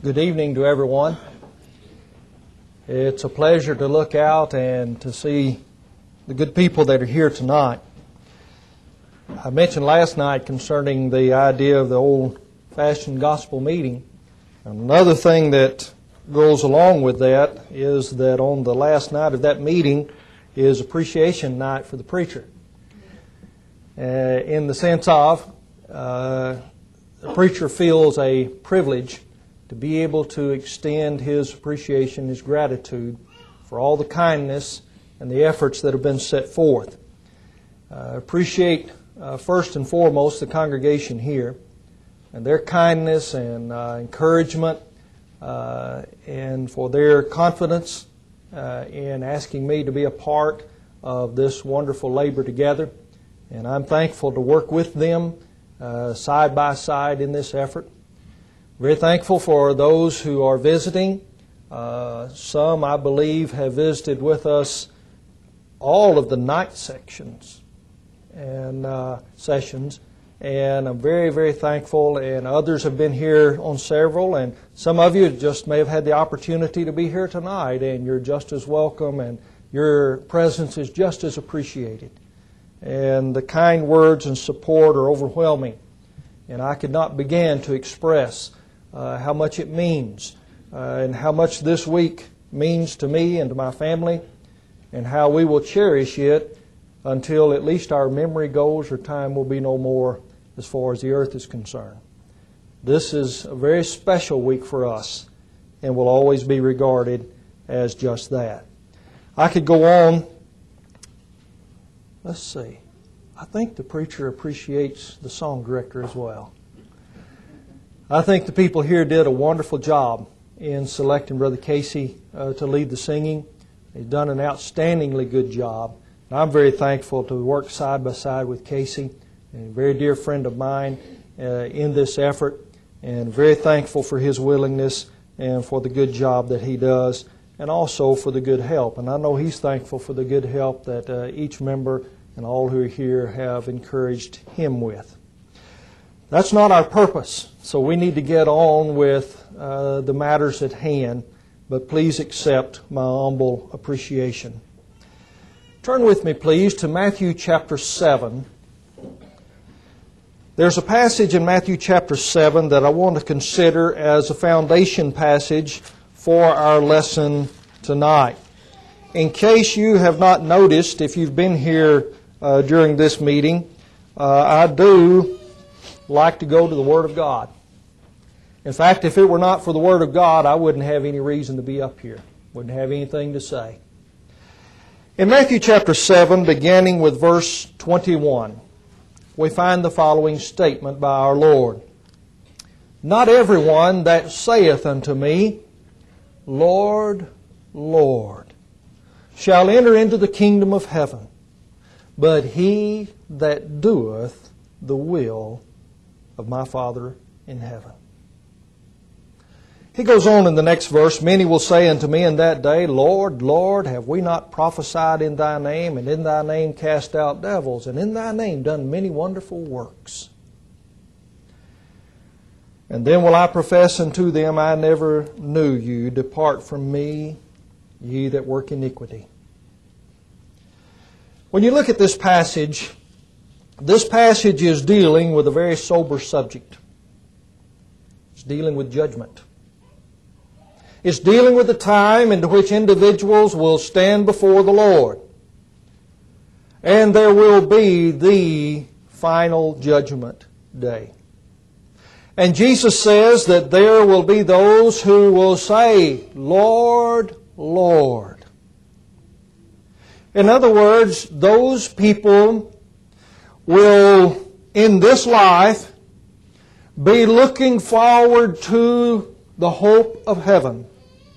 Good evening to everyone. It's a pleasure to look out and to see the good people that are here tonight. I mentioned last night concerning the idea of the old-fashioned gospel meeting. Another thing that goes along with that is that on the last night of that meeting is appreciation night for the preacher. In the sense of the preacher feels a privilege to be able to extend his appreciation, his gratitude for all the kindness and the efforts that have been set forth. Appreciate first and foremost the congregation here and their kindness and encouragement and for their confidence in asking me to be a part of this wonderful labor together. And I'm thankful to work with them side by side in this effort. Very thankful for those who are visiting. Some, I believe, have visited with us all of the night sections and sessions. And I'm very, very thankful. And others have been here on several. And some of you just may have had the opportunity to be here tonight. And you're just as welcome. And your presence is just as appreciated. And the kind words and support are overwhelming. And I could not begin to express how much it means and how much this week means to me and to my family and how we will cherish it until at least our memory goes or time will be no more as far as the earth is concerned. This is a very special week for us and will always be regarded as just that. I could go on. Let's see. I think the preacher appreciates the song director as well. I think the people here did a wonderful job in selecting Brother Casey to lead the singing. He's done an outstandingly good job. I'm very thankful to work side by side with Casey, a very dear friend of mine in this effort, and very thankful for his willingness and for the good job that he does, and also for the good help. And I know he's thankful for the good help that each member and all who are here have encouraged him with. That's not our purpose, so we need to get on with the matters at hand, but please accept my humble appreciation. Turn with me, please, to Matthew chapter 7. There's a passage in Matthew chapter 7 that I want to consider as a foundation passage for our lesson tonight. In case you have not noticed, if you've been here during this meeting, I do like to go to the Word of God. In fact, if it were not for the Word of God, I wouldn't have any reason to be up here. Wouldn't have anything to say. In Matthew chapter 7, beginning with verse 21, we find the following statement by our Lord. Not everyone that saith unto me, Lord, Lord, shall enter into the kingdom of heaven, but he that doeth the will of my Father in heaven. He goes on in the next verse, many will say unto me in that day, Lord, Lord, have we not prophesied in thy name, and in thy name cast out devils, and in thy name done many wonderful works? And then will I profess unto them, I never knew you. Depart from me, ye that work iniquity. When you look at this passage is dealing with a very sober subject. It's dealing with judgment. It's dealing with the time in which individuals will stand before the Lord. And there will be the final judgment day. And Jesus says that there will be those who will say, Lord, Lord. In other words, those people will, in this life, be looking forward to the hope of heaven.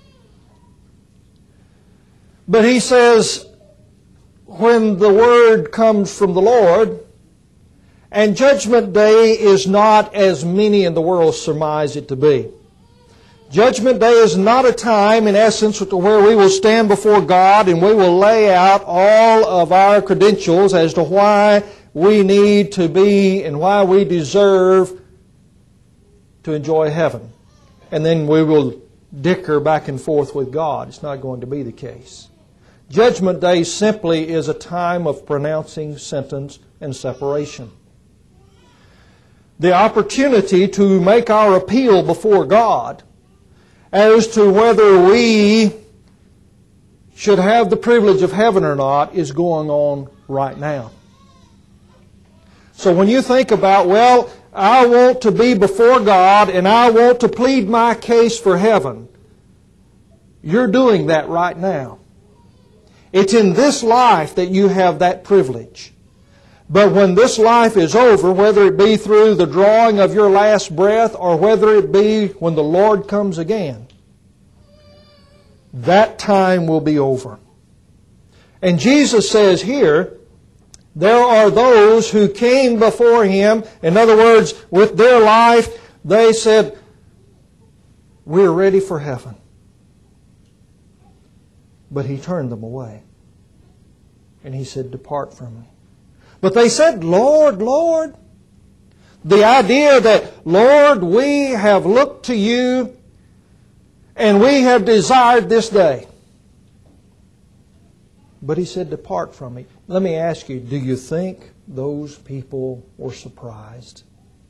But he says, when the word comes from the Lord, and Judgment Day is not as many in the world surmise it to be. Judgment Day is not a time, in essence, where we will stand before God and we will lay out all of our credentials as to why we need to be and why we deserve to enjoy heaven. and then we will dicker back and forth with God. It's not going to be the case. Judgment Day simply is a time of pronouncing sentence and separation. The opportunity to make our appeal before God as to whether we should have the privilege of heaven or not is going on right now. So when you think about, well, I want to be before God and I want to plead my case for heaven, you're doing that right now. It's in this life that you have that privilege. But when this life is over, whether it be through the drawing of your last breath or whether it be when the Lord comes again, that time will be over. And Jesus says here, there are those who came before Him. In other words, with their life, they said, we're ready for heaven. But He turned them away. And He said, depart from me. But they said, Lord, Lord. The idea that, Lord, we have looked to You and we have desired this day. But He said, depart from me. Let me ask you, do you think those people were surprised?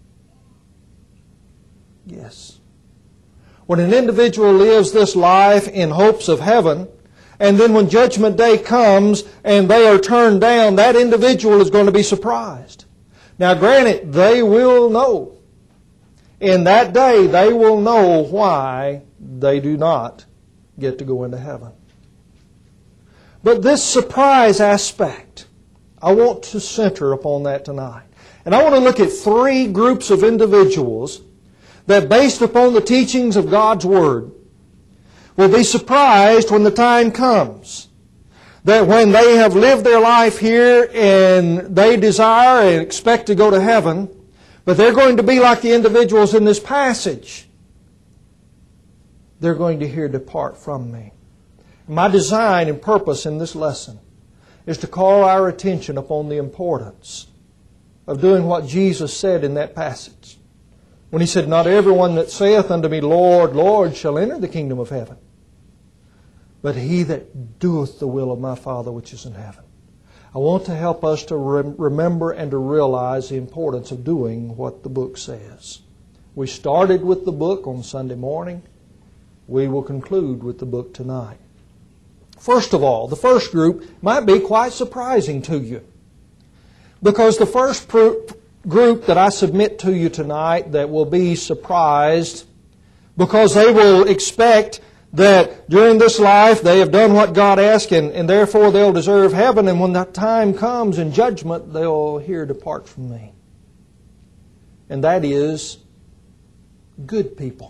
Yes. When an individual lives this life in hopes of heaven, and then when Judgment Day comes and they are turned down, that individual is going to be surprised. Now granted, they will know. In that day, they will know why they do not get to go into heaven. But this surprise aspect, I want to center upon that tonight. And I want to look at three groups of individuals that, based upon the teachings of God's Word, will be surprised when the time comes that when they have lived their life here and they desire and expect to go to heaven, but they're going to be like the individuals in this passage. They're going to hear, depart from me. My design and purpose in this lesson is to call our attention upon the importance of doing what Jesus said in that passage. When He said, not everyone that saith unto me, Lord, Lord, shall enter the kingdom of heaven, but he that doeth the will of my Father which is in heaven. I want to help us to remember and to realize the importance of doing what the book says. We started with the book on Sunday morning. We will conclude with the book tonight. First of all, the first group might be quite surprising to you, because the first group that I submit to you tonight that will be surprised because they will expect that during this life they have done what God asked and therefore they'll deserve heaven, and when that time comes in judgment they'll hear, depart from me. And that is good people.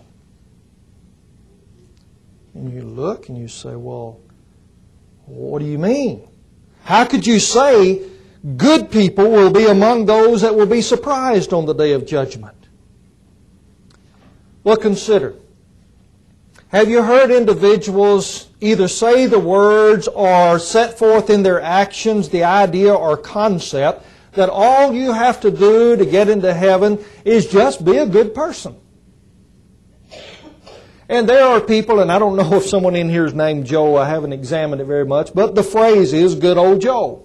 And you look and you say, well, what do you mean? How could you say good people will be among those that will be surprised on the day of judgment? Well, consider. Have you heard individuals either say the words or set forth in their actions the idea or concept that all you have to do to get into heaven is just be a good person? And there are people, and I don't know if someone in here is named Joe, I haven't examined it very much, but the phrase is good old Joe.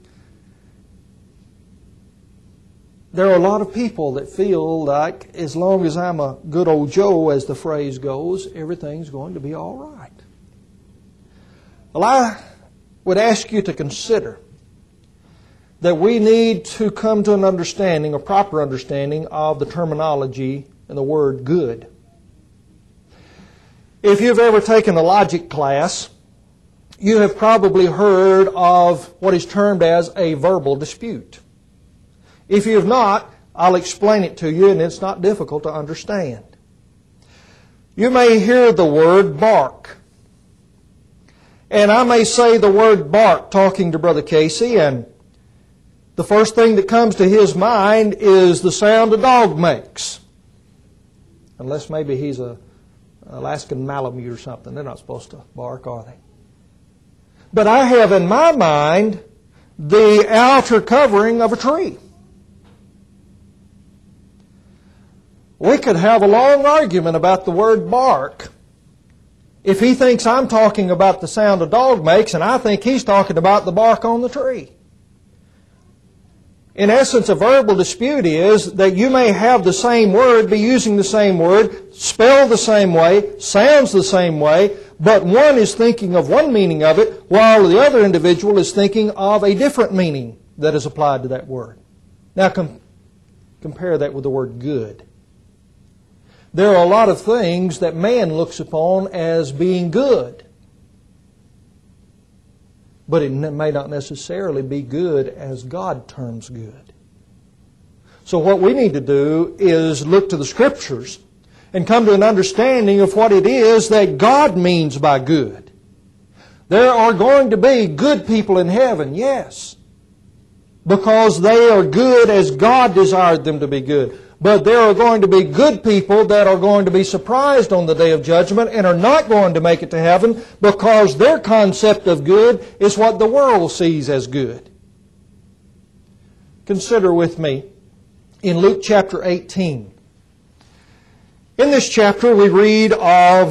There are a lot of people that feel like as long as I'm a good old Joe, as the phrase goes, everything's going to be all right. Well, I would ask you to consider that we need to come to an understanding, a proper understanding of the terminology and the word good. If you've ever taken a logic class, you have probably heard of what is termed as a verbal dispute. If you have not, I'll explain it to you, and it's not difficult to understand. You may hear the word bark. And I may say the word bark talking to Brother Casey, and the first thing that comes to his mind is the sound a dog makes. Unless maybe he's a Alaskan Malamute or something. They're not supposed to bark, are they? But I have in my mind the outer covering of a tree. We could have a long argument about the word bark. If he thinks I'm talking about the sound a dog makes, and I think he's talking about the bark on the tree. In essence, a verbal dispute is that you may have the same word, be using the same word, spelled the same way, sounds the same way, but one is thinking of one meaning of it, while the other individual is thinking of a different meaning that is applied to that word. Now compare that with the word good. There are a lot of things that man looks upon as being good, but it may not necessarily be good as God terms good. So what we need to do is look to the Scriptures and come to an understanding of what it is that God means by good. There are going to be good people in heaven, yes, because they are good as God desired them to be good. But there are going to be good people that are going to be surprised on the day of judgment and are not going to make it to heaven because their concept of good is what the world sees as good. Consider with me in Luke chapter 18. In this chapter we read of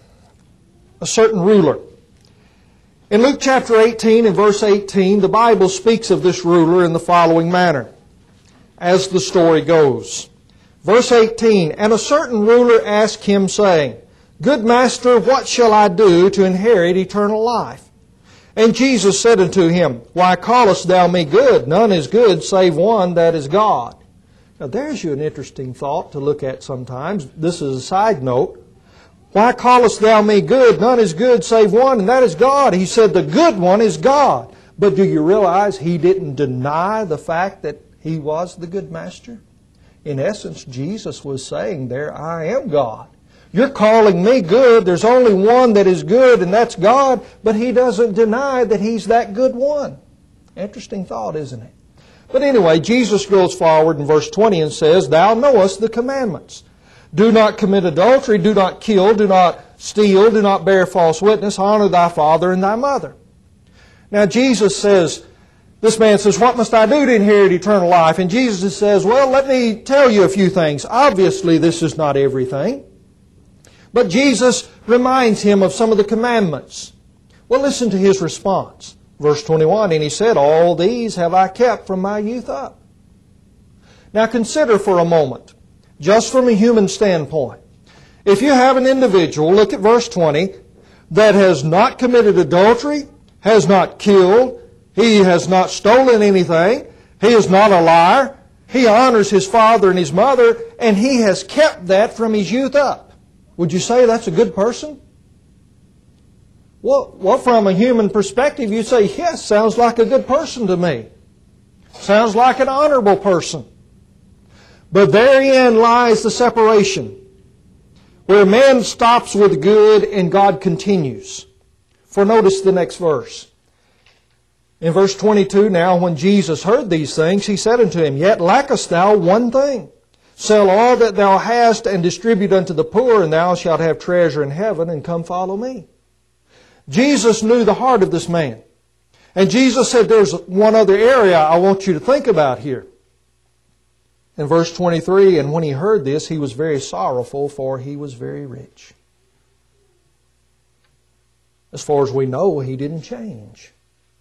a certain ruler. In Luke chapter 18 and verse 18, the Bible speaks of this ruler in the following manner, as the story goes. Verse 18, "And a certain ruler asked him, saying, Good master, what shall I do to inherit eternal life? And Jesus said unto him, Why callest thou me good? None is good save one, that is God." Now there's you an interesting thought to look at sometimes. This is a side note. "Why callest thou me good? None is good save one, and that is God." He said the good one is God. But do you realize he didn't deny the fact that he was the good master? In essence, Jesus was saying there, I am God. You're calling me good. There's only one that is good, and that's God. But he doesn't deny that he's that good one. Interesting thought, isn't it? But anyway, Jesus goes forward in verse 20 and says, "Thou knowest the commandments. Do not commit adultery, do not kill, do not steal, do not bear false witness, honor thy father and thy mother." Now Jesus says, this man says, "What must I do to inherit eternal life?" And Jesus says, "Well, let me tell you a few things." Obviously, this is not everything. But Jesus reminds him of some of the commandments. Well, listen to his response. Verse 21, "And he said, All these have I kept from my youth up." Now consider for a moment, just from a human standpoint. If you have an individual, look at verse 20, that has not committed adultery, has not killed, he has not stolen anything, he is not a liar, he honors his father and his mother, and he has kept that from his youth up. Would you say that's a good person? Well, from a human perspective, you'd say, yes, sounds like a good person to me. Sounds like an honorable person. But therein lies the separation, where man stops with good and God continues. For notice the next verse. In verse 22, "Now when Jesus heard these things, he said unto him, Yet lackest thou one thing. Sell all that thou hast and distribute unto the poor, and thou shalt have treasure in heaven, and come follow me." Jesus knew the heart of this man. And Jesus said, there's one other area I want you to think about here. In verse 23, "And when he heard this, he was very sorrowful, for he was very rich." As far as we know, he didn't change.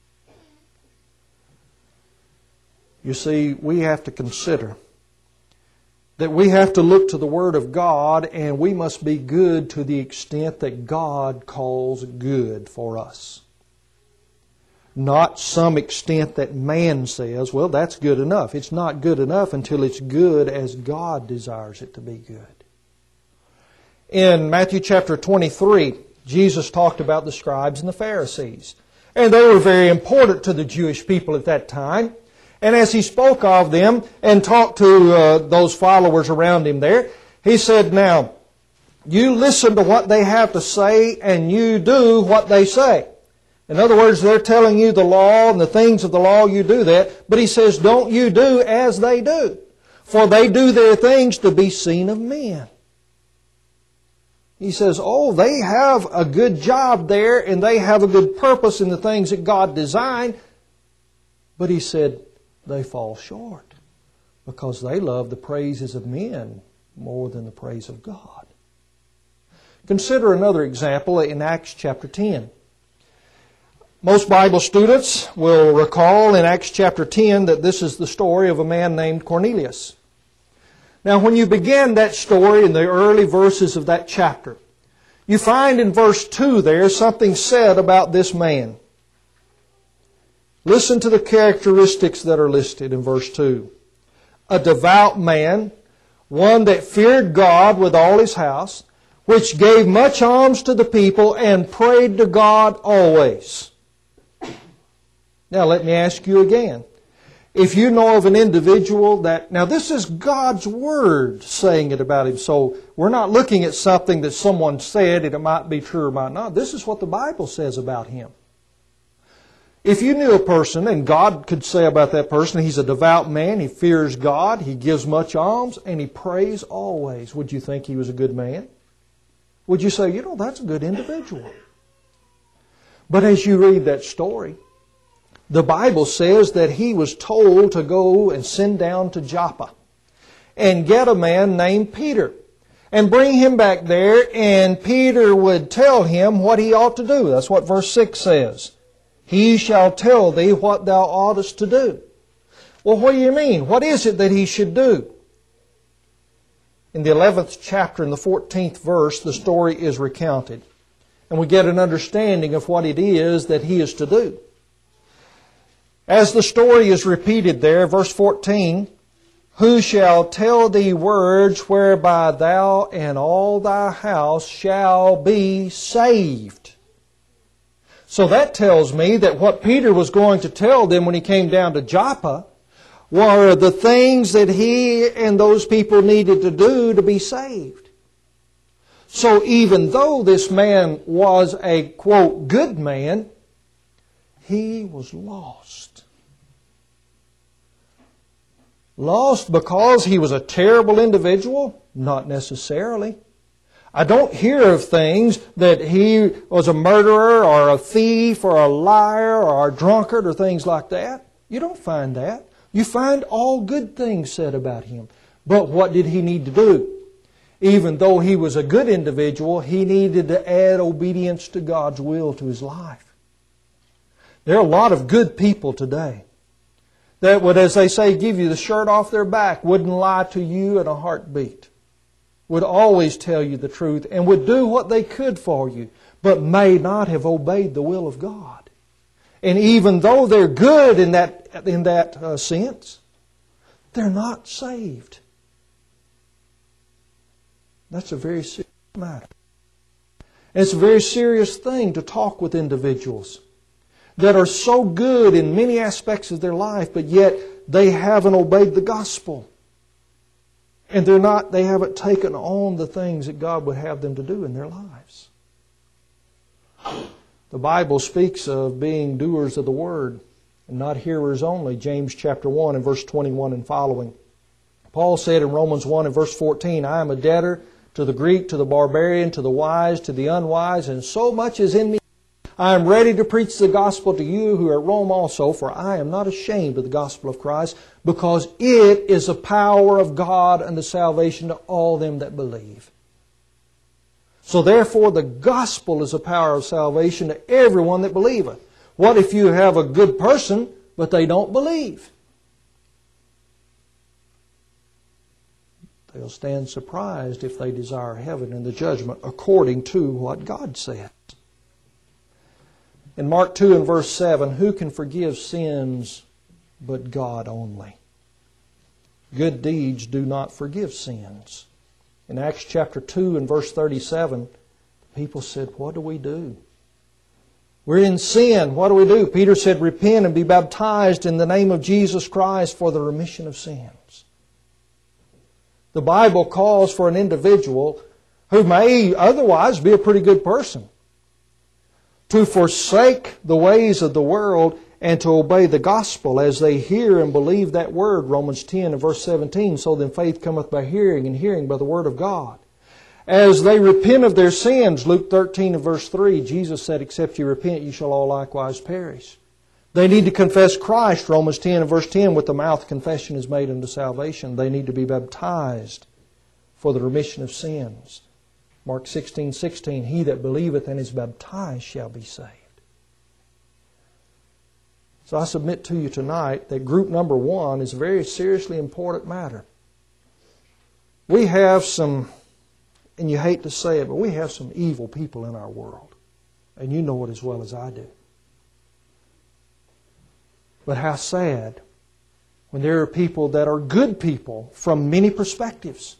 You see, we have to consider that we have to look to the Word of God, and we must be good to the extent that God calls good for us. Not some extent that man says, well, that's good enough. It's not good enough until it's good as God desires it to be good. In Matthew chapter 23, Jesus talked about the scribes and the Pharisees. And they were very important to the Jewish people at that time. And as he spoke of them and talked to those followers around him there, he said, "Now, you listen to what they have to say and you do what they say." In other words, they're telling you the law and the things of the law, you do that. But he says, don't you do as they do. For they do their things to be seen of men. He says, oh, they have a good job there and they have a good purpose in the things that God designed. But he said, they fall short because they love the praises of men more than the praise of God. Consider another example in Acts chapter 10. Most Bible students will recall in Acts chapter 10 that this is the story of a man named Cornelius. Now, when you begin that story in the early verses of that chapter, you find in verse 2 there something said about this man. Listen to the characteristics that are listed in verse 2. A devout man, one that feared God with all his house, which gave much alms to the people and prayed to God always. Now let me ask you again. If you know of an individual that... Now this is God's Word saying it about him. So we're not looking at something that someone said and it might be true or might not. This is what the Bible says about him. If you knew a person and God could say about that person, he's a devout man, he fears God, he gives much alms, and he prays always, would you think he was a good man? Would you say, that's a good individual? But as you read that story, the Bible says that he was told to go and send down to Joppa and get a man named Peter and bring him back there, and Peter would tell him what he ought to do. That's what verse 6 says. He shall tell thee what thou oughtest to do. Well, what do you mean? What is it that he should do? In the 11th chapter, in the 14th verse, the story is recounted. And we get an understanding of what it is that he is to do. As the story is repeated there, verse 14, who shall tell thee words whereby thou and all thy house shall be saved. So that tells me that what Peter was going to tell them when he came down to Joppa were the things that he and those people needed to do to be saved. So even though this man was a, quote, good man, he was lost. Lost because he was a terrible individual? Not necessarily. I don't hear of things that he was a murderer or a thief or a liar or a drunkard or things like that. You don't find that. You find all good things said about him. But what did he need to do? Even though he was a good individual, he needed to add obedience to God's will to his life. There are a lot of good people today that would, as they say, give you the shirt off their back, wouldn't lie to you in a heartbeat, would always tell you the truth, and would do what they could for you, but may not have obeyed the will of God. And even though they're good in that sense, they're not saved. That's a very serious matter. And it's a very serious thing to talk with individuals that are so good in many aspects of their life, but yet they haven't obeyed the gospel. And they haven't taken on the things that God would have them to do in their lives. The Bible speaks of being doers of the Word and not hearers only. James chapter 1 and verse 21 and following. Paul said in Romans 1 and verse 14, I am a debtor to the Greek, to the barbarian, to the wise, to the unwise, and so much is in me. I am ready to preach the gospel to you who are at Rome also, for I am not ashamed of the gospel of Christ, because it is the power of God unto salvation to all them that believe. So therefore the gospel is a power of salvation to everyone that believeth. What if you have a good person, but they don't believe? They'll stand surprised if they desire heaven and the judgment according to what God said. In Mark 2 and verse 7, who can forgive sins but God only? Good deeds do not forgive sins. In Acts chapter 2 and verse 37, people said, what do we do? We're in sin. What do we do? Peter said, repent and be baptized in the name of Jesus Christ for the remission of sins. The Bible calls for an individual who may otherwise be a pretty good person to forsake the ways of the world and to obey the gospel as they hear and believe that word, Romans 10 and verse 17, so then faith cometh by hearing, and hearing by the word of God. As they repent of their sins, Luke 13 and verse 3, Jesus said, except you repent, you shall all likewise perish. They need to confess Christ, Romans 10 and verse 10, with the mouth confession is made unto salvation. They need to be baptized for the remission of sins. Mark 16:16, he that believeth and is baptized shall be saved. So I submit to you tonight that group number 1 is a very seriously important matter. We have some, and you hate to say it, but we have some evil people in our world. And you know it as well as I do. But how sad when there are people that are good people from many perspectives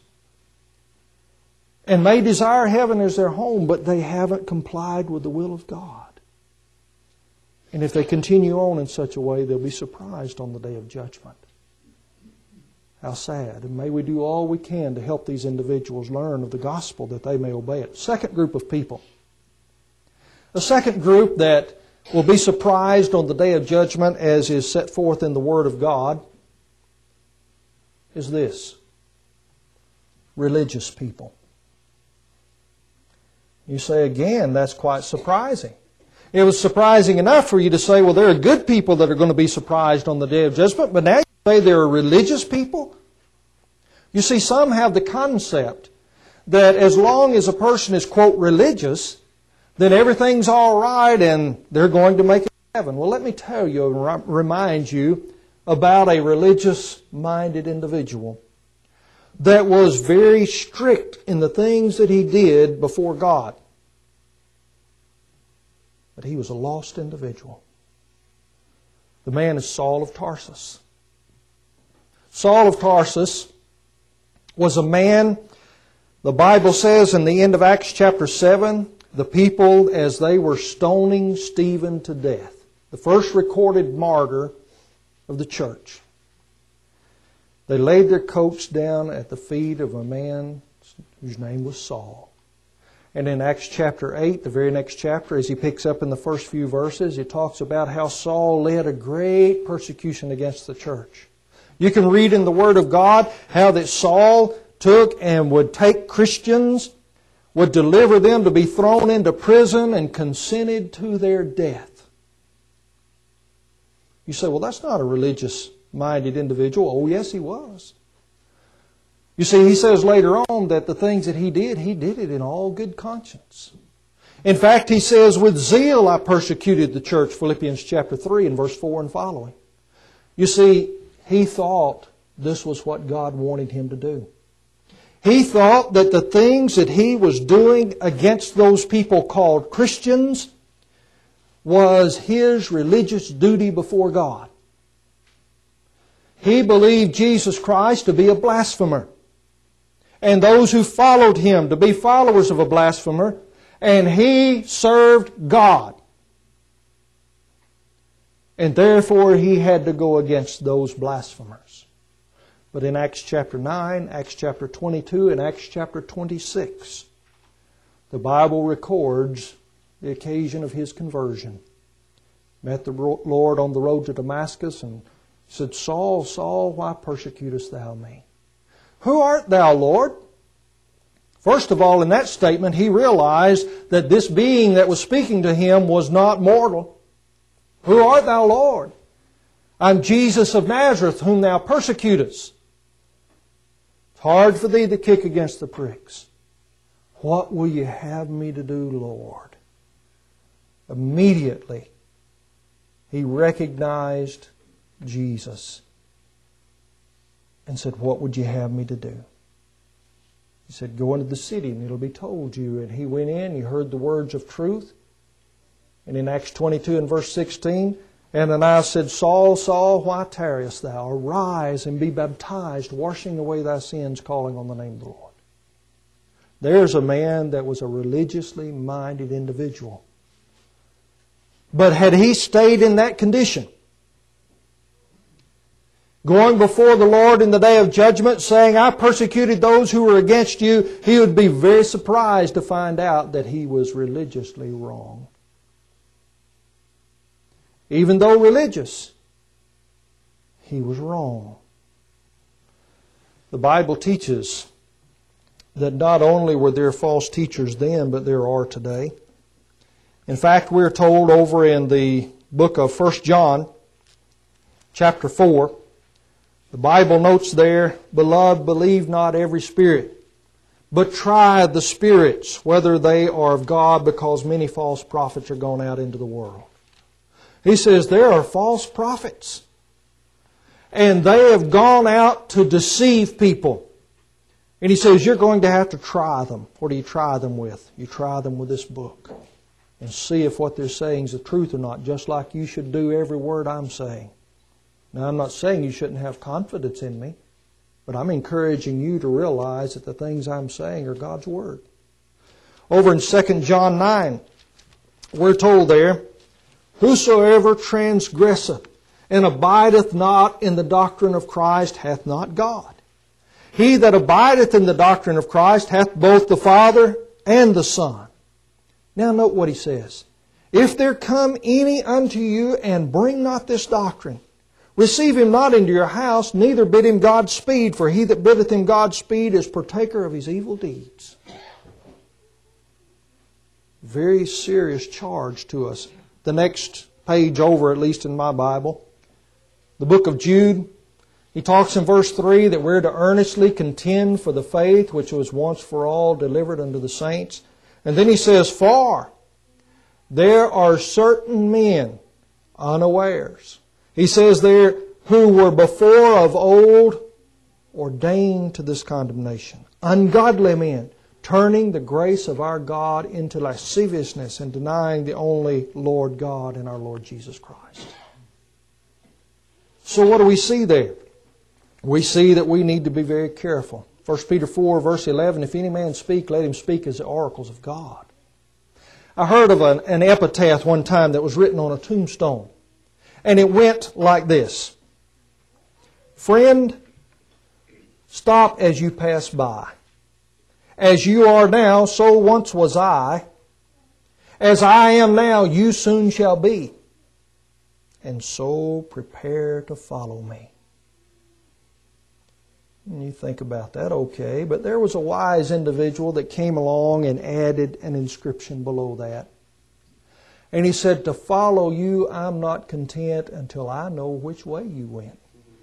and may desire heaven as their home, but they haven't complied with the will of God. And if they continue on in such a way, they'll be surprised on the day of judgment. How sad. And may we do all we can to help these individuals learn of the gospel that they may obey it. Second group of people. The second group that will be surprised on the day of judgment, as is set forth in the Word of God, is this: religious people. You say, again, that's quite surprising. It was surprising enough for you to say, well, there are good people that are going to be surprised on the day of judgment, but now you say there are religious people? You see, some have the concept that as long as a person is, quote, religious, then everything's all right and they're going to make it to heaven. Well, let me tell you and remind you about a religious-minded individual that was very strict in the things that he did before God. But he was a lost individual. The man is Saul of Tarsus. Saul of Tarsus was a man, the Bible says in the end of Acts chapter 7, the people, as they were stoning Stephen to death, the first recorded martyr of the church, they laid their coats down at the feet of a man whose name was Saul. And in Acts chapter 8, the very next chapter, as he picks up in the first few verses, it talks about how Saul led a great persecution against the church. You can read in the Word of God how that Saul took and would take Christians, would deliver them to be thrown into prison, and consented to their death. You say, well, that's not a religious-minded individual. Oh, yes, he was. You see, he says later on that the things that he did it in all good conscience. In fact, he says, with zeal I persecuted the church, Philippians chapter 3 and verse 4 and following. You see, he thought this was what God wanted him to do. He thought that the things that he was doing against those people called Christians was his religious duty before God. He believed Jesus Christ to be a blasphemer, and those who followed him to be followers of a blasphemer, and he served God. And therefore he had to go against those blasphemers. But in Acts chapter 9, Acts chapter 22, and Acts chapter 26, the Bible records the occasion of his conversion. Met the Lord on the road to Damascus and said, Saul, Saul, why persecutest thou me? Who art thou, Lord? First of all, in that statement, he realized that this being that was speaking to him was not mortal. Who art thou, Lord? I'm Jesus of Nazareth, whom thou persecutest. It's hard for thee to kick against the pricks. What will you have me to do, Lord? Immediately, he recognized Jesus and said, what would you have me to do? He said, go into the city and it'll be told you. And he went in, he heard the words of truth. And in Acts 22 and verse 16, Ananias said, Saul, Saul, why tarriest thou? Arise and be baptized, washing away thy sins, calling on the name of the Lord. There's a man that was a religiously minded individual. But had he stayed in that condition, going before the Lord in the day of judgment, saying, I persecuted those who were against you, he would be very surprised to find out that he was religiously wrong. Even though religious, he was wrong. The Bible teaches that not only were there false teachers then, but there are today. In fact, we're told over in the book of 1 John, chapter 4, the Bible notes there, Beloved, believe not every spirit, but try the spirits, whether they are of God, because many false prophets are gone out into the world. He says there are false prophets. And they have gone out to deceive people. And he says you're going to have to try them. What do you try them with? You try them with this book. And see if what they're saying is the truth or not, just like you should do every word I'm saying. Now, I'm not saying you shouldn't have confidence in me, but I'm encouraging you to realize that the things I'm saying are God's Word. Over in 2 John 9, we're told there, whosoever transgresseth and abideth not in the doctrine of Christ hath not God. He that abideth in the doctrine of Christ hath both the Father and the Son. Now note what he says. If there come any unto you and bring not this doctrine, receive him not into your house, neither bid him Godspeed, for he that biddeth him Godspeed is partaker of his evil deeds. Very serious charge to us. The next page over, at least in my Bible, the book of Jude, he talks in verse 3 that we're to earnestly contend for the faith which was once for all delivered unto the saints. And then he says, for there are certain men unawares. He says there, who were before of old ordained to this condemnation. Ungodly men, turning the grace of our God into lasciviousness and denying the only Lord God and our Lord Jesus Christ. So what do we see there? We see that we need to be very careful. 1 Peter 4, verse 11, if any man speak, let him speak as the oracles of God. I heard of an epitaph one time that was written on a tombstone. And it went like this. Friend, stop as you pass by. As you are now, so once was I. As I am now, you soon shall be. And so prepare to follow me. And you think about that, okay, but there was a wise individual that came along and added an inscription below that. And he said, to follow you, I'm not content until I know which way you went.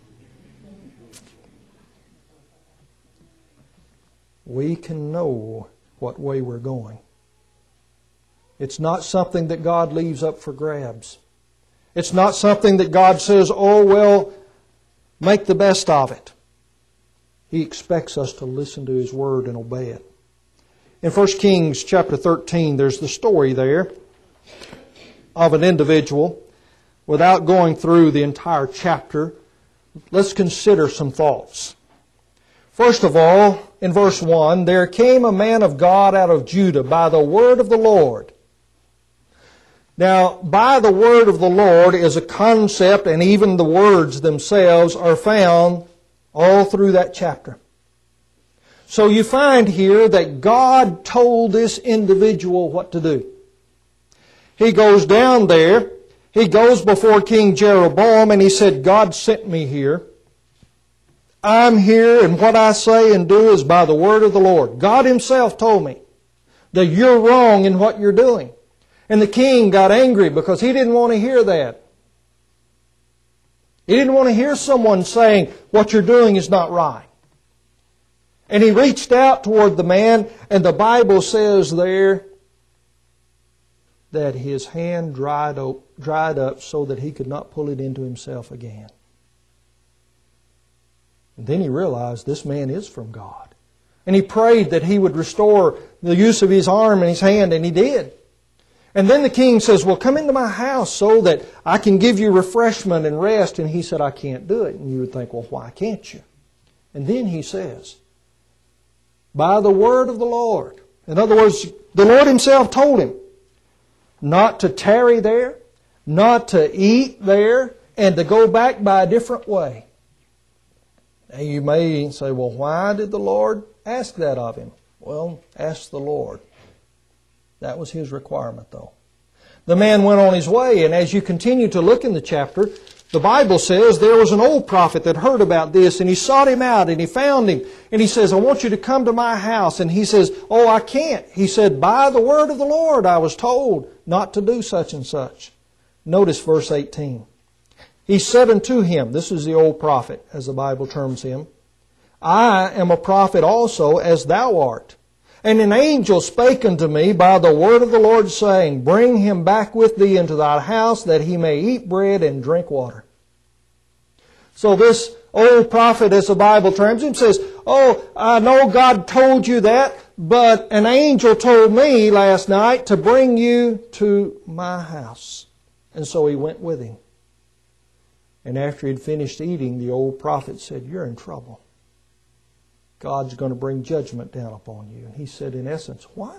We can know what way we're going. It's not something that God leaves up for grabs. It's not something that God says, oh, well, make the best of it. He expects us to listen to His Word and obey it. In 1 Kings chapter 13, there's the story there of an individual. Without going through the entire chapter, let's consider some thoughts. First of all, in verse 1, there came a man of God out of Judah by the word of the Lord. Now, by the word of the Lord is a concept, and even the words themselves are found all through that chapter. So you find here that God told this individual what to do. He goes down there, he goes before King Jeroboam, and he said, God sent me here. I'm here, and what I say and do is by the word of the Lord. God Himself told me that you're wrong in what you're doing. And the king got angry because he didn't want to hear that. He didn't want to hear someone saying, what you're doing is not right. And he reached out toward the man, and the Bible says there that his hand dried up so that he could not pull it into himself again. And then he realized this man is from God. And he prayed that he would restore the use of his arm and his hand, and he did. And then the king says, well, come into my house so that I can give you refreshment and rest. And he said, I can't do it. And you would think, well, why can't you? And then he says, by the word of the Lord. In other words, the Lord Himself told him not to tarry there, not to eat there, and to go back by a different way. Now you may say, well, why did the Lord ask that of him? Well, ask the Lord. That was His requirement, though. The man went on his way, and as you continue to look in the chapter, the Bible says there was an old prophet that heard about this, and he sought him out, and he found him, and he says, I want you to come to my house. And he says, oh, I can't. He said, by the word of the Lord I was told not to do such and such. Notice verse 18. He said unto him, this is the old prophet, as the Bible terms him, I am a prophet also, as thou art. And an angel spake unto me by the word of the Lord, saying, Bring him back with thee into thy house, that he may eat bread and drink water. So this old prophet, as the Bible terms him, says, Oh, I know God told you that, but an angel told me last night to bring you to my house. And so he went with him. And after he'd finished eating, the old prophet said, You're in trouble. God's going to bring judgment down upon you. And he said, in essence, why?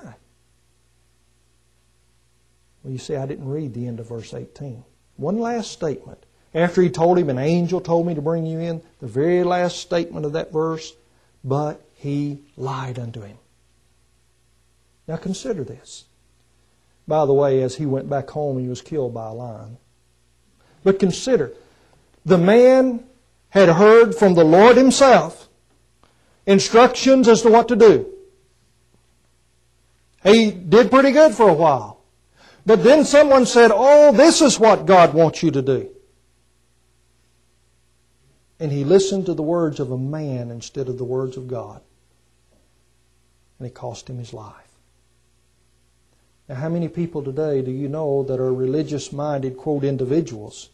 Well, you see, I didn't read the end of verse 18. One last statement. After he told him, an angel told me to bring you in, the very last statement of that verse, but he lied unto him. Now consider this. By the way, as he went back home, he was killed by a lion. But consider, the man had heard from the Lord Himself instructions as to what to do. He did pretty good for a while. But then someone said, Oh, this is what God wants you to do. And he listened to the words of a man instead of the words of God. And it cost him his life. Now, how many people today do you know that are religious-minded, quote, individuals,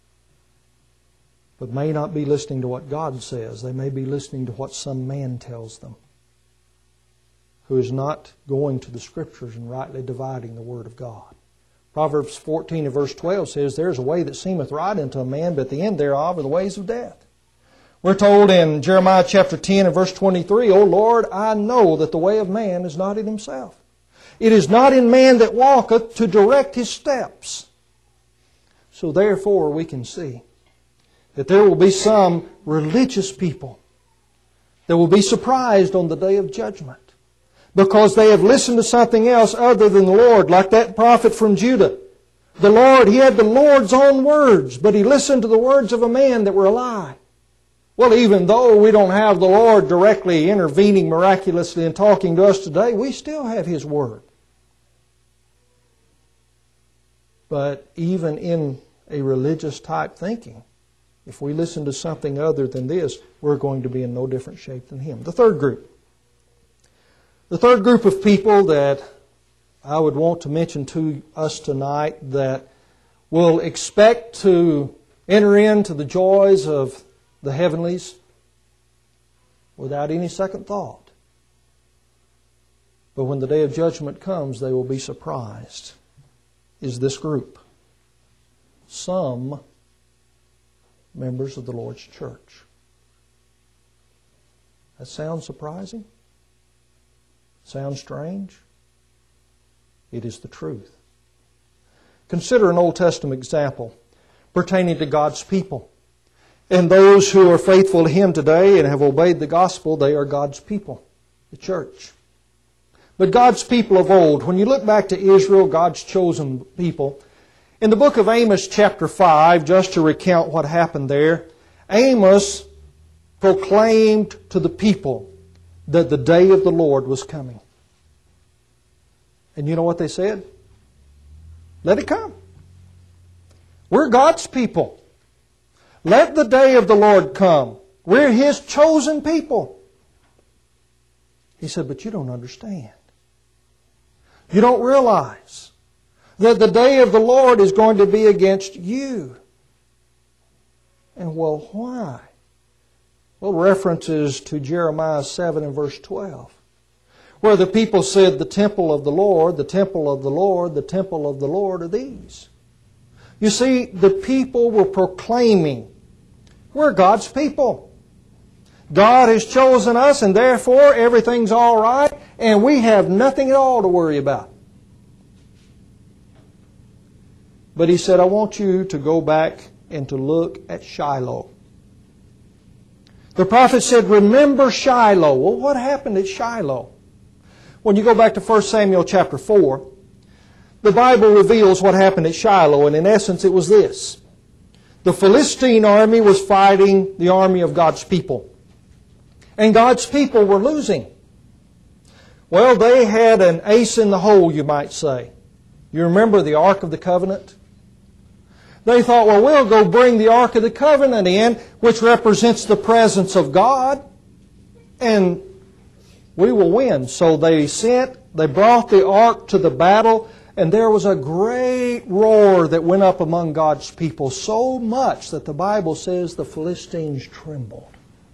but may not be listening to what God says? They may be listening to what some man tells them, who is not going to the Scriptures and rightly dividing the Word of God. Proverbs 14 and verse 12 says, There is a way that seemeth right unto a man, but the end thereof are the ways of death. We're told in Jeremiah chapter 10 and verse 23, O Lord, I know that the way of man is not in himself. It is not in man that walketh to direct his steps. So therefore we can see that there will be some religious people that will be surprised on the day of judgment because they have listened to something else other than the Lord, like that prophet from Judah. The Lord, he had the Lord's own words, but he listened to the words of a man that were a lie. Well, even though we don't have the Lord directly intervening miraculously and talking to us today, we still have His Word. But even in a religious type thinking, if we listen to something other than this, we're going to be in no different shape than him. The third group. The third group of people that I would want to mention to us tonight that will expect to enter into the joys of the heavenlies without any second thought. But when the day of judgment comes, they will be surprised. Is this group. Some members of the Lord's church. That sounds surprising? Sounds strange? It is the truth. Consider an Old Testament example pertaining to God's people. And those who are faithful to Him today and have obeyed the gospel, they are God's people, the church. But God's people of old, when you look back to Israel, God's chosen people, in the book of Amos chapter 5, just to recount what happened there, Amos proclaimed to the people that the day of the Lord was coming. And you know what they said? Let it come. We're God's people. Let the day of the Lord come. We're His chosen people. He said, but you don't understand. You don't realize that the day of the Lord is going to be against you. And well, why? Well, references to Jeremiah 7 and verse 12, where the people said, the temple of the Lord, the temple of the Lord, the temple of the Lord are these. You see, the people were proclaiming, we're God's people. God has chosen us, and therefore everything's all right, and we have nothing at all to worry about. But He said, I want you to go back and to look at Shiloh. The prophet said, remember Shiloh. Well, what happened at Shiloh? When you go back to 1 Samuel chapter 4, the Bible reveals what happened at Shiloh, and in essence it was this. The Philistine army was fighting the army of God's people. And God's people were losing. Well, they had an ace in the hole, you might say. You remember the Ark of the Covenant? They thought, well, we'll go bring the Ark of the Covenant in, which represents the presence of God. And we will win. So they brought the ark to the battle, and there was a great roar that went up among God's people, so much that the Bible says the Philistines trembled.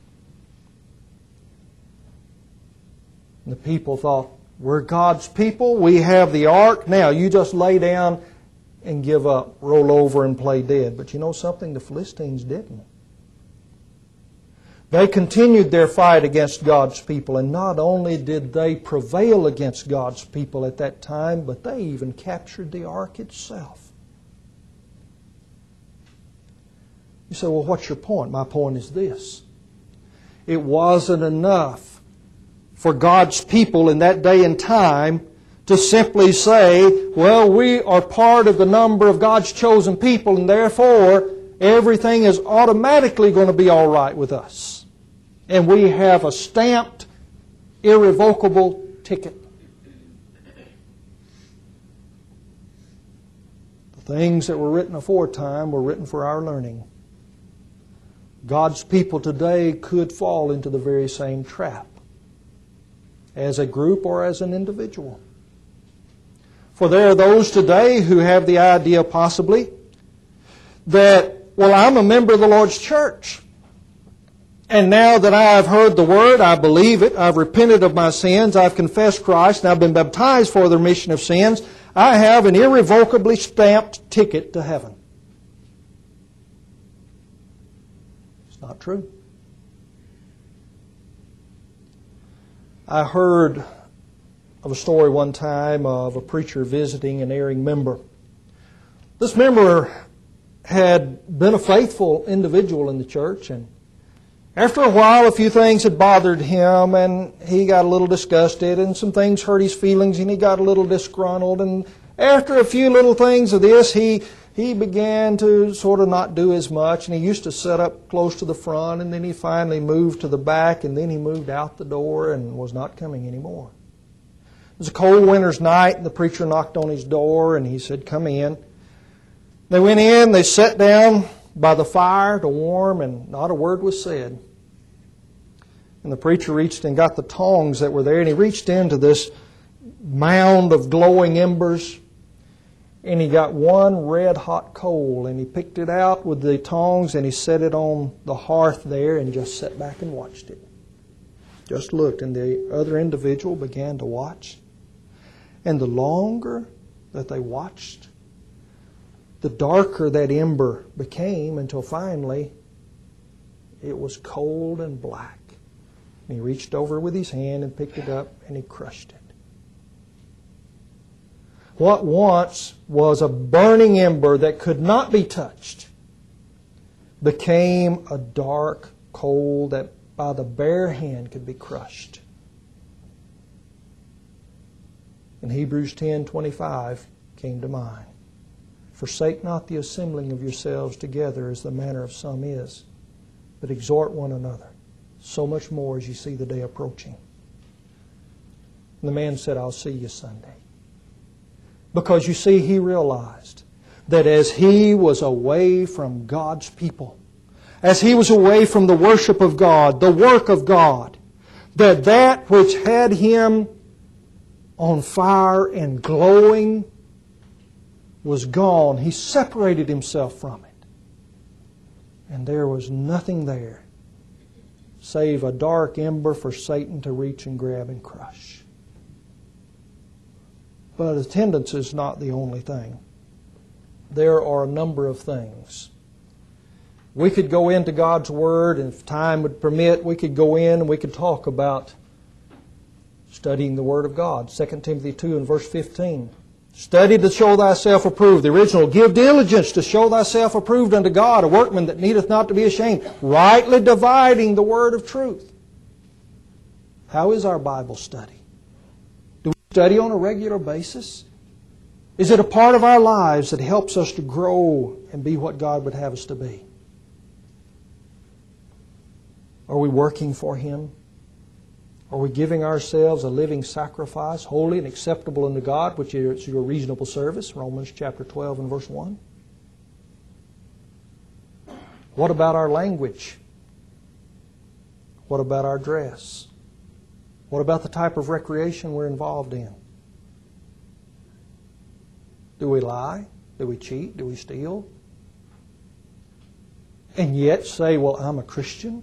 And the people thought, we're God's people, we have the ark, now you just lay down and give up, roll over and play dead. But you know something? The Philistines didn't. They continued their fight against God's people, and not only did they prevail against God's people at that time, but they even captured the ark itself. You say, well, what's your point? My point is this. It wasn't enough for God's people in that day and time to simply say, well, we are part of the number of God's chosen people, and therefore everything is automatically going to be all right with us. And we have a stamped, irrevocable ticket. The things that were written aforetime were written for our learning. God's people today could fall into the very same trap, as a group or as an individual. For there are those today who have the idea possibly that, well, I'm a member of the Lord's church. And now that I have heard the Word, I believe it, I've repented of my sins, I've confessed Christ, and I've been baptized for the remission of sins, I have an irrevocably stamped ticket to heaven. It's not true. I heard of a story one time of a preacher visiting an erring member. This member had been a faithful individual in the church, and after a while, a few things had bothered him, and he got a little disgusted, and some things hurt his feelings, and he got a little disgruntled. And after a few little things of this, he began to sort of not do as much, and he used to sit up close to the front, and then he finally moved to the back, and then he moved out the door and was not coming anymore. It was a cold winter's night, and the preacher knocked on his door, and he said, "Come in." They went in, they sat down by the fire to warm, and not a word was said. And the preacher reached and got the tongs that were there, and he reached into this mound of glowing embers, and he got one red-hot coal, and he picked it out with the tongs, and he set it on the hearth there and just sat back and watched it. Just looked, and the other individual began to watch. And the longer that they watched, the darker that ember became, until finally it was cold and black. And he reached over with his hand and picked it up and he crushed it. What once was a burning ember that could not be touched became a dark coal that by the bare hand could be crushed. And Hebrews 10:25 came to mind. Forsake not the assembling of yourselves together as the manner of some is, but exhort one another, so much more as you see the day approaching. And the man said, I'll see you Sunday. Because you see, he realized that as he was away from God's people, as he was away from the worship of God, the work of God, that which had him on fire and glowing was gone. He separated himself from it. And there was nothing there save a dark ember for Satan to reach and grab and crush. But attendance is not the only thing. There are a number of things. We could go into God's Word, and if time would permit, we could go in and we could talk about studying the Word of God. 2 Timothy 2 and verse 15. Study to show thyself approved. The original, give diligence to show thyself approved unto God, a workman that needeth not to be ashamed, rightly dividing the word of truth. How is our Bible study? Do we study on a regular basis? Is it a part of our lives that helps us to grow and be what God would have us to be? Are we working for Him? Are we giving ourselves a living sacrifice, holy and acceptable unto God, which is your reasonable service? Romans chapter 12 and verse 1. What about our language? What about our dress? What about the type of recreation we're involved in? Do we lie? Do we cheat? Do we steal? And yet say, well, I'm a Christian.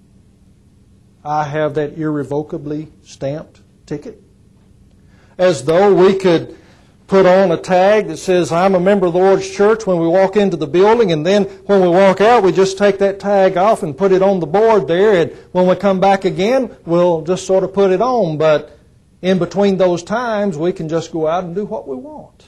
I have that irrevocably stamped ticket. As though we could put on a tag that says, I'm a member of the Lord's church when we walk into the building, and then when we walk out, we just take that tag off and put it on the board there, and when we come back again, we'll just sort of put it on. But in between those times, we can just go out and do what we want.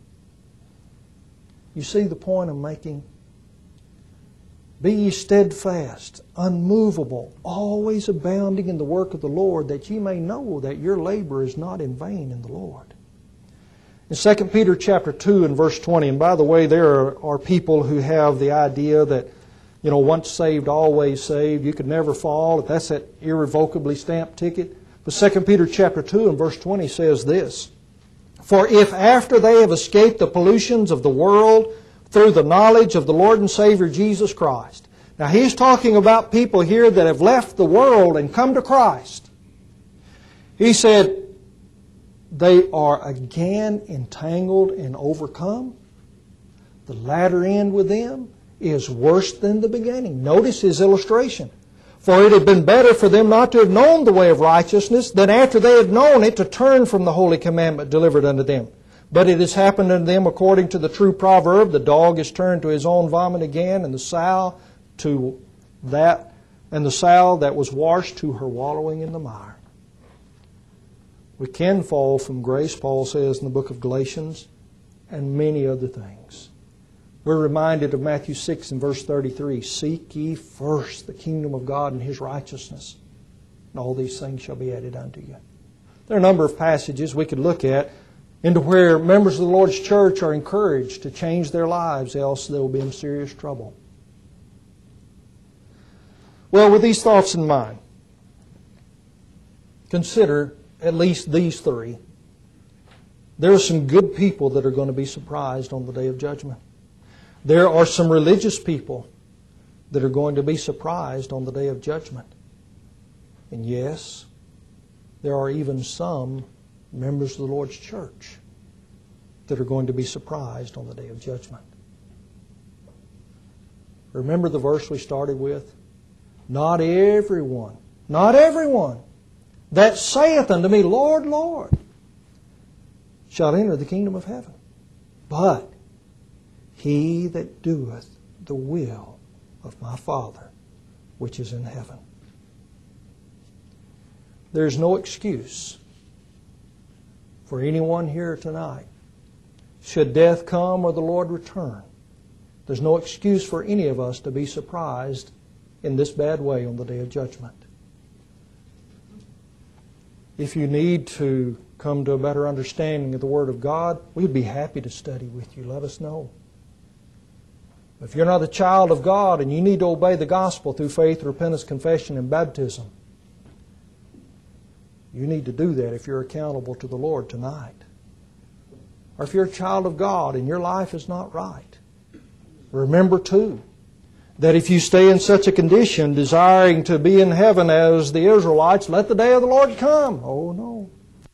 You see the point I'm making? Be ye steadfast, unmovable, always abounding in the work of the Lord, that ye may know that your labor is not in vain in the Lord. In 2 Peter chapter 2 and verse 20, and by the way, there are people who have the idea that, once saved, always saved. You could never fall. That's that irrevocably stamped ticket. But 2 Peter chapter 2 and verse 20 says this, For if after they have escaped the pollutions of the world through the knowledge of the Lord and Savior Jesus Christ. Now he's talking about people here that have left the world and come to Christ. He said, they are again entangled and overcome. The latter end with them is worse than the beginning. Notice his illustration. For it had been better for them not to have known the way of righteousness than after they had known it to turn from the holy commandment delivered unto them. But it has happened unto them according to the true proverb, the dog is turned to his own vomit again, and the sow that was washed to her wallowing in the mire. We can fall from grace, Paul says in the book of Galatians, and many other things. We're reminded of Matthew 6 and verse 33, Seek ye first the kingdom of God and His righteousness, and all these things shall be added unto you. There are a number of passages we could look at into where members of the Lord's church are encouraged to change their lives, else they will be in serious trouble. Well, with these thoughts in mind, consider at least these three. There are some good people that are going to be surprised on the day of judgment. There are some religious people that are going to be surprised on the day of judgment. And yes, there are even some members of the Lord's church that are going to be surprised on the day of judgment. Remember the verse we started with? Not everyone that saith unto me, Lord, Lord, shall enter the kingdom of heaven, but he that doeth the will of my Father which is in heaven. There's no excuse for anyone here tonight. Should death come or the Lord return, there's no excuse for any of us to be surprised in this bad way on the day of judgment. If you need to come to a better understanding of the Word of God, we'd be happy to study with you. Let us know. If you're not a child of God and you need to obey the gospel through faith, repentance, confession, and baptism, you need to do that if you're accountable to the Lord tonight. Or if you're a child of God and your life is not right, remember too that if you stay in such a condition, desiring to be in heaven as the Israelites, let the day of the Lord come. Oh no.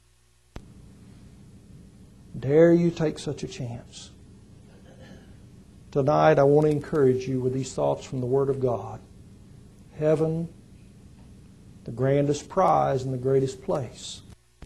Dare you take such a chance? Tonight I want to encourage you with these thoughts from the Word of God. Heaven, the grandest prize and the greatest place.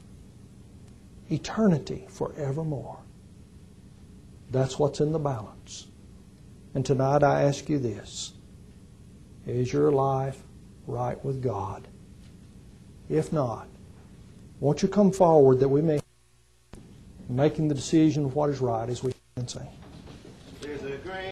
Eternity forevermore. That's what's in the balance. And tonight I ask you this. Is your life right with God? If not, won't you come forward that we may be making the decision of what is right as we can sing.